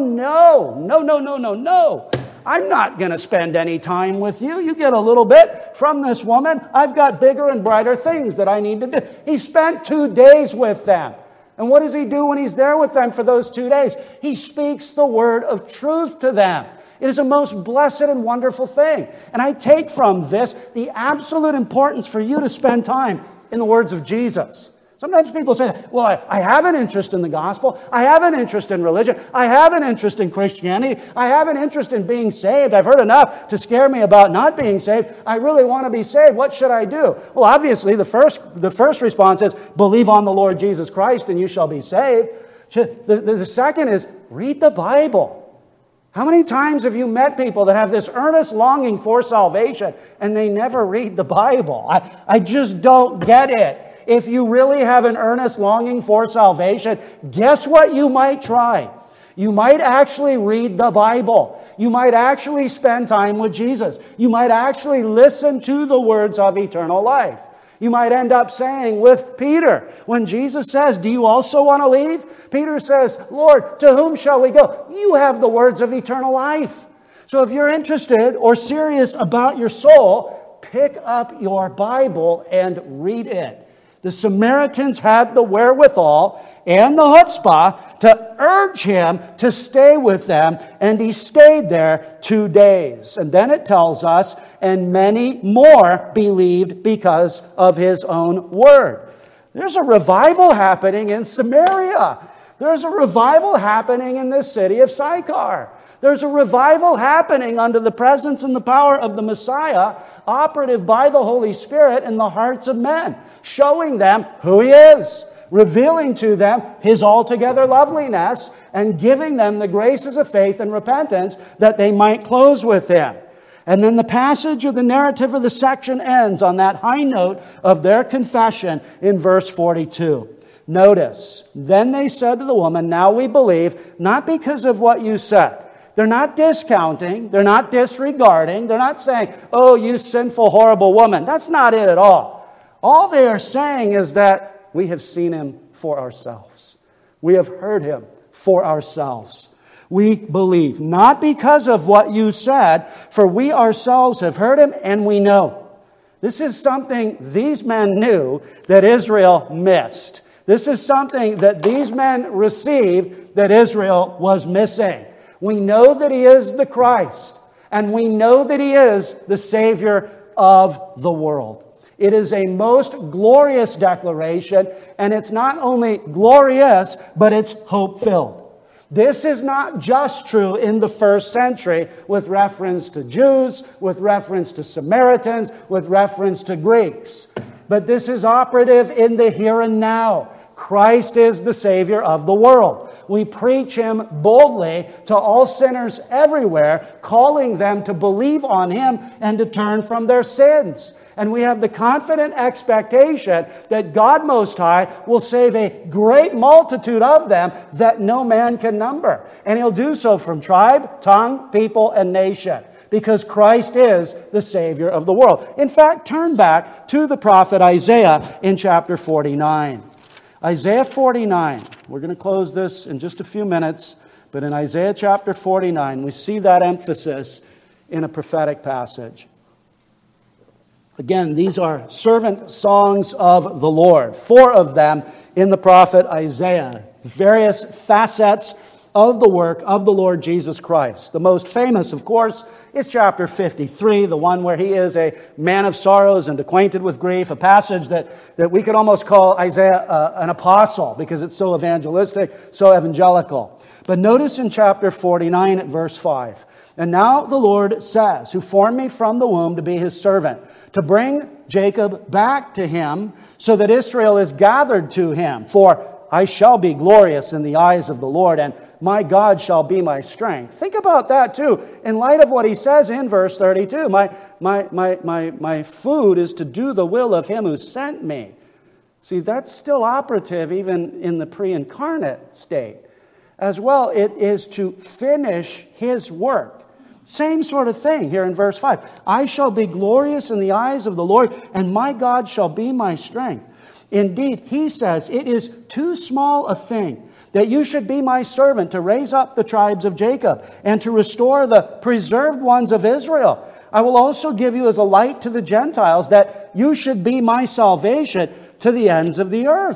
no. I'm not going to spend any time with you. You get a little bit from this woman. I've got bigger and brighter things that I need to do. He spent 2 days with them. And what does he do when he's there with them for those 2 days? He speaks the word of truth to them. It is a most blessed and wonderful thing. And I take from this the absolute importance for you to spend time in the words of Jesus. Sometimes people say, well, I have an interest in the gospel. I have an interest in religion. I have an interest in Christianity. I have an interest in being saved. I've heard enough to scare me about not being saved. I really want to be saved. What should I do? Well, obviously, the first response is, believe on the Lord Jesus Christ and you shall be saved. The second is, read the Bible. How many times have you met people that have this earnest longing for salvation and they never read the Bible? I just don't get it. If you really have an earnest longing for salvation, guess what you might try? You might actually read the Bible. You might actually spend time with Jesus. You might actually listen to the words of eternal life. You might end up saying with Peter, when Jesus says, do you also want to leave? Peter says, Lord, to whom shall we go? You have the words of eternal life. So if you're interested or serious about your soul, pick up your Bible and read it. The Samaritans had the wherewithal and the chutzpah to urge him to stay with them, and he stayed there 2 days. And then it tells us, and many more believed because of his own word. There's a revival happening in Samaria. There's a revival happening in the city of Sychar. There's a revival happening under the presence and the power of the Messiah, operative by the Holy Spirit in the hearts of men, showing them who he is, revealing to them his altogether loveliness, and giving them the graces of faith and repentance that they might close with him. And then the passage of the narrative of the section ends on that high note of their confession in verse 42. Notice, then they said to the woman, now we believe, not because of what you said. They're not discounting. They're not disregarding. They're not saying, oh, you sinful, horrible woman. That's not it at all. All they are saying is that we have seen him for ourselves. We have heard him for ourselves. We believe, not because of what you said, for we ourselves have heard him and we know. This is something these men knew that Israel missed. This is something that these men received that Israel was missing. We know that he is the Christ, and we know that he is the Savior of the world. It is a most glorious declaration, and it's not only glorious, but it's hope-filled. This is not just true in the first century with reference to Jews, with reference to Samaritans, with reference to Greeks. But this is operative in the here and now. Christ is the Savior of the world. We preach him boldly to all sinners everywhere, calling them to believe on him and to turn from their sins. And we have the confident expectation that God Most High will save a great multitude of them that no man can number. And he'll do so from tribe, tongue, people, and nation, because Christ is the Savior of the world. In fact, turn back to the prophet Isaiah in chapter 49. Isaiah 49. We're going to close this in just a few minutes, but in Isaiah chapter 49, we see that emphasis in a prophetic passage. Again, these are servant songs of the Lord. 4 of them in the prophet Isaiah. Various facets of the work of the Lord Jesus Christ. The most famous, of course, is chapter 53, the one where he is a man of sorrows and acquainted with grief, a passage that we could almost call Isaiah an apostle because it's so evangelistic, so evangelical. But notice in chapter 49 at verse 5, and now the Lord says, who formed me from the womb to be his servant, to bring Jacob back to him so that Israel is gathered to him. For I shall be glorious in the eyes of the Lord, and my God shall be my strength. Think about that too, in light of what he says in verse 32. My food is to do the will of him who sent me. See, that's still operative even in the pre-incarnate state. As well, it is to finish his work. Same sort of thing here in verse 5. I shall be glorious in the eyes of the Lord, and my God shall be my strength. Indeed, he says, it is too small a thing that you should be my servant to raise up the tribes of Jacob and to restore the preserved ones of Israel. I will also give you as a light to the Gentiles that you should be my salvation to the ends of the earth.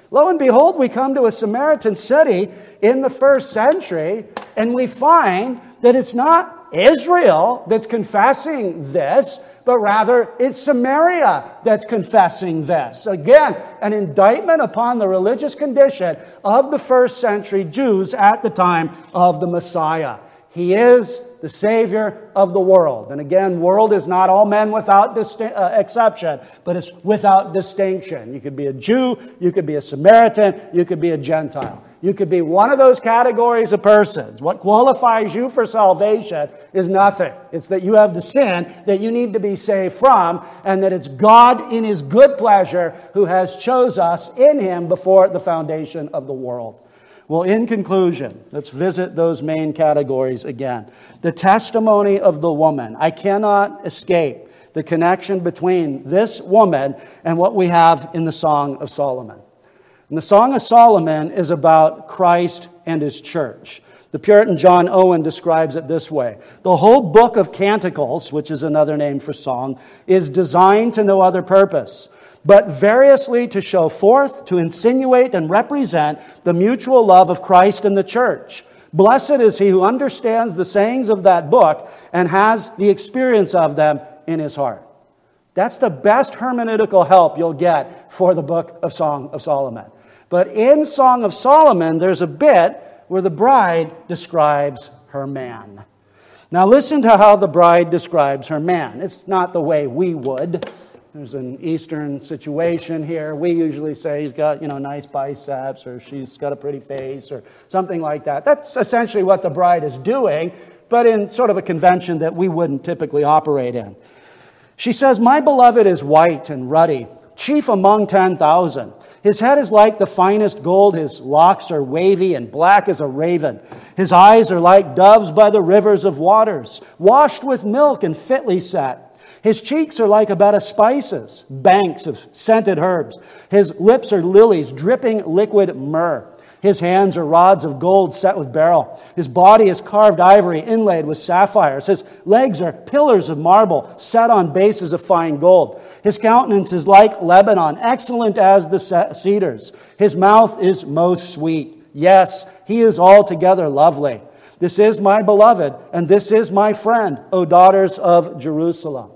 Lo and behold, we come to a Samaritan city in the first century, and we find that it's not Israel that's confessing this, but rather it's Samaria that's confessing this. Again, an indictment upon the religious condition of the first century Jews at the time of the Messiah. He is the Savior of the world. And again, world is not all men without exception, but it's without distinction. You could be a Jew, you could be a Samaritan, you could be a Gentile. You could be one of those categories of persons. What qualifies you for salvation is nothing. It's that you have the sin that you need to be saved from, and that it's God in His good pleasure who has chose us in Him before the foundation of the world. Well, in conclusion, let's visit those main categories again. The testimony of the woman. I cannot escape the connection between this woman and what we have in the Song of Solomon. And the Song of Solomon is about Christ and His church. The Puritan John Owen describes it this way. The whole book of Canticles, which is another name for song, is designed to no other purpose, but variously to show forth, to insinuate and represent the mutual love of Christ and the church. Blessed is he who understands the sayings of that book and has the experience of them in his heart. That's the best hermeneutical help you'll get for the book of Song of Solomon. But in Song of Solomon, there's a bit where the bride describes her man. Now listen to how the bride describes her man. It's not the way we would. There's an Eastern situation here. We usually say he's got, nice biceps, or she's got a pretty face, or something like that. That's essentially what the bride is doing, but in sort of a convention that we wouldn't typically operate in. She says, "My beloved is white and ruddy, chief among 10,000. His head is like the finest gold. His locks are wavy and black as a raven. His eyes are like doves by the rivers of waters, washed with milk and fitly set. His cheeks are like a bed of spices, banks of scented herbs. His lips are lilies, dripping liquid myrrh. His hands are rods of gold set with beryl. His body is carved ivory inlaid with sapphires. His legs are pillars of marble set on bases of fine gold. His countenance is like Lebanon, excellent as the cedars. His mouth is most sweet. Yes, he is altogether lovely. This is my beloved, and this is my friend, O daughters of Jerusalem."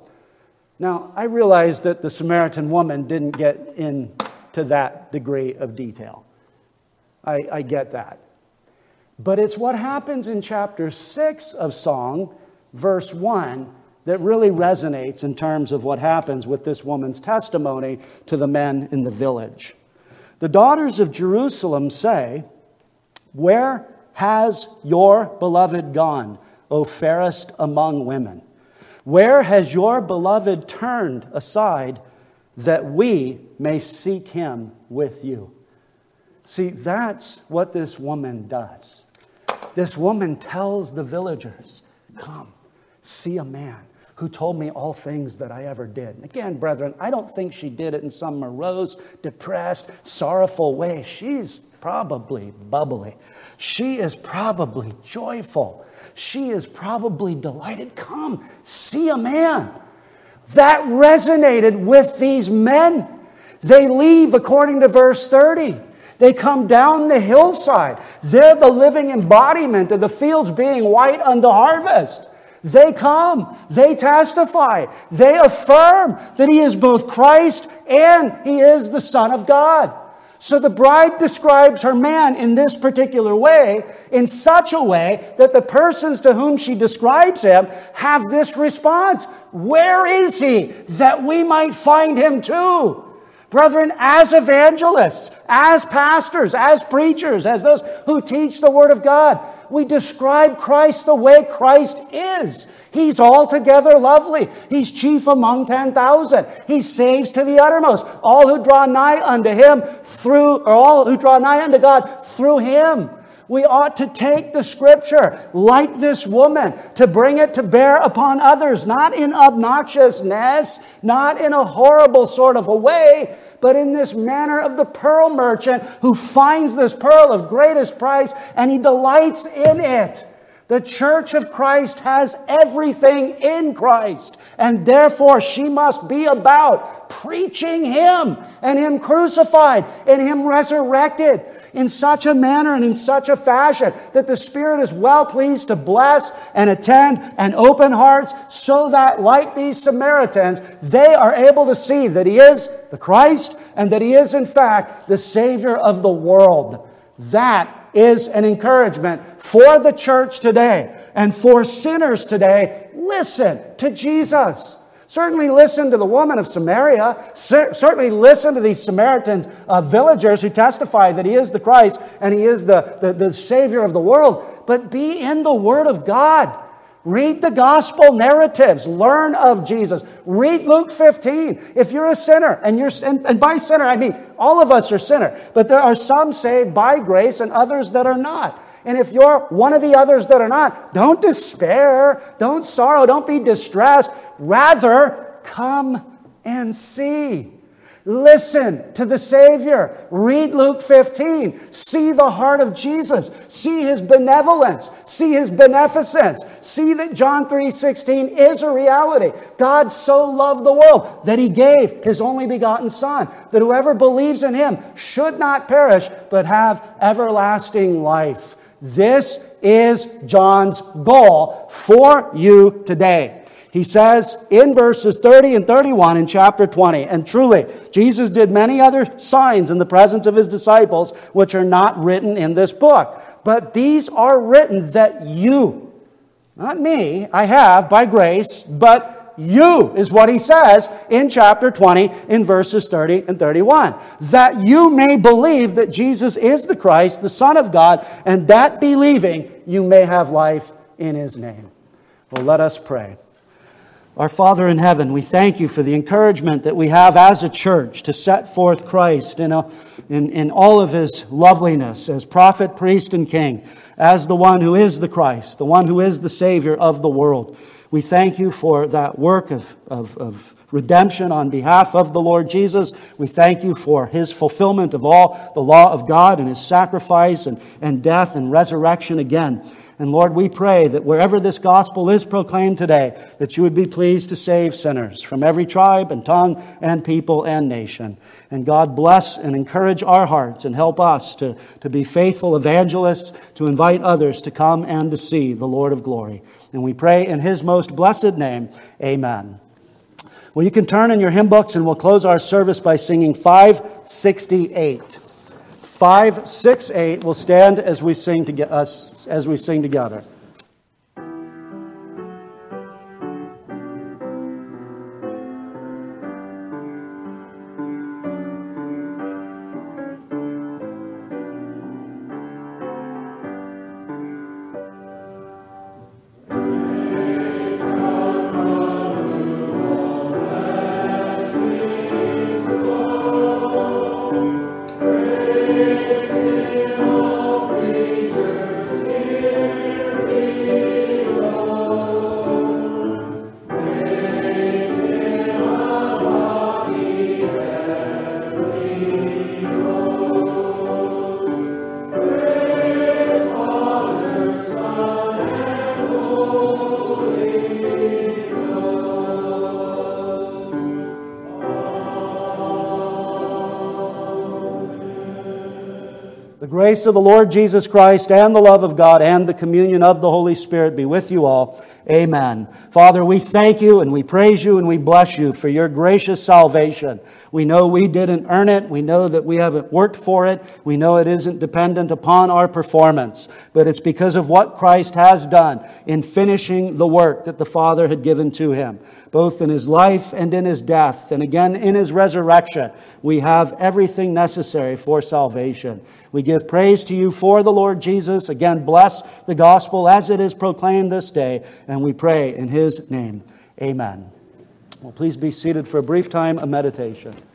Now, I realize that the Samaritan woman didn't get into that degree of detail. I get that. But it's what happens in chapter 6 of Song, verse 1, that really resonates in terms of what happens with this woman's testimony to the men in the village. The daughters of Jerusalem say, "Where has your beloved gone, O fairest among women? Where has your beloved turned aside that we may seek him with you?" See, that's what this woman does. This woman tells the villagers, "Come, see a man who told me all things that I ever did." And again, brethren, I don't think she did it in some morose, depressed, sorrowful way. She's probably bubbly. She is probably joyful. She is probably delighted. "Come, see a man." That resonated with these men. They leave according to verse 30. They come down the hillside. They're the living embodiment of the fields being white unto harvest. They come, they testify, they affirm that he is both Christ and he is the Son of God. So the bride describes her man in this particular way, in such a way that the persons to whom she describes him have this response: "Where is he, that we might find him too?" Brethren, as evangelists, as pastors, as preachers, as those who teach the Word of God, we describe Christ the way Christ is. He's altogether lovely. He's chief among 10,000. He saves to the uttermost all who draw nigh unto him all who draw nigh unto God through him. We ought to take the Scripture, like this woman, to bring it to bear upon others, not in obnoxiousness, not in a horrible sort of a way, but in this manner of the pearl merchant who finds this pearl of greatest price and he delights in it. The church of Christ has everything in Christ, and therefore she must be about preaching Him and Him crucified and Him resurrected in such a manner and in such a fashion that the Spirit is well pleased to bless and attend and open hearts, so that, like these Samaritans, they are able to see that He is the Christ and that He is, in fact, the Savior of the world. That is an encouragement for the church today and for sinners today. Listen to Jesus. Certainly listen to the woman of Samaria. Certainly listen to these Samaritan villagers who testify that He is the Christ and He is the Savior of the world. But be in the Word of God. Read the gospel narratives. Learn of Jesus. Read Luke 15. If you're a sinner, and by sinner I mean all of us are sinners, but there are some saved by grace and others that are not. And if you're one of the others that are not, don't despair, don't sorrow, don't be distressed. Rather, come and see. Listen to the Savior. Read Luke 15. See the heart of Jesus. See His benevolence. See His beneficence. See that John 3:16 is a reality. God so loved the world that He gave His only begotten Son, that whoever believes in Him should not perish, but have everlasting life. This is John's goal for you today. He says in verses 30 and 31 in chapter 20, and truly, Jesus did many other signs in the presence of His disciples, which are not written in this book. But these are written that you, not me, I have by grace, but you is what He says in chapter 20 in verses 30 and 31. That you may believe that Jesus is the Christ, the Son of God, and that believing you may have life in His name. Well, let us pray. Our Father in heaven, we thank You for the encouragement that we have as a church to set forth Christ in all of His loveliness as prophet, priest, and king, as the one who is the Christ, the one who is the Savior of the world. We thank You for that work of redemption on behalf of the Lord Jesus. We thank You for His fulfillment of all the law of God and His sacrifice and death and resurrection again. And Lord, we pray that wherever this gospel is proclaimed today, that You would be pleased to save sinners from every tribe and tongue and people and nation. And God, bless and encourage our hearts and help us to be faithful evangelists, to invite others to come and to see the Lord of glory. And we pray in His most blessed name, amen. Well, you can turn in your hymn books and we'll close our service by singing 568. 568. We'll stand as we sing together. The grace of the Lord Jesus Christ and the love of God and the communion of the Holy Spirit be with you all. Amen. Father, we thank You and we praise You and we bless You for Your gracious salvation. We know we didn't earn it. We know that we haven't worked for it. We know it isn't dependent upon our performance. But it's because of what Christ has done in finishing the work that the Father had given to Him. Both in His life and in His death, and again in His resurrection, we have everything necessary for salvation. We give praise to You for the Lord Jesus. Again, bless the gospel as it is proclaimed this day, and we pray in His name. Amen. Well, please be seated for a brief time of meditation.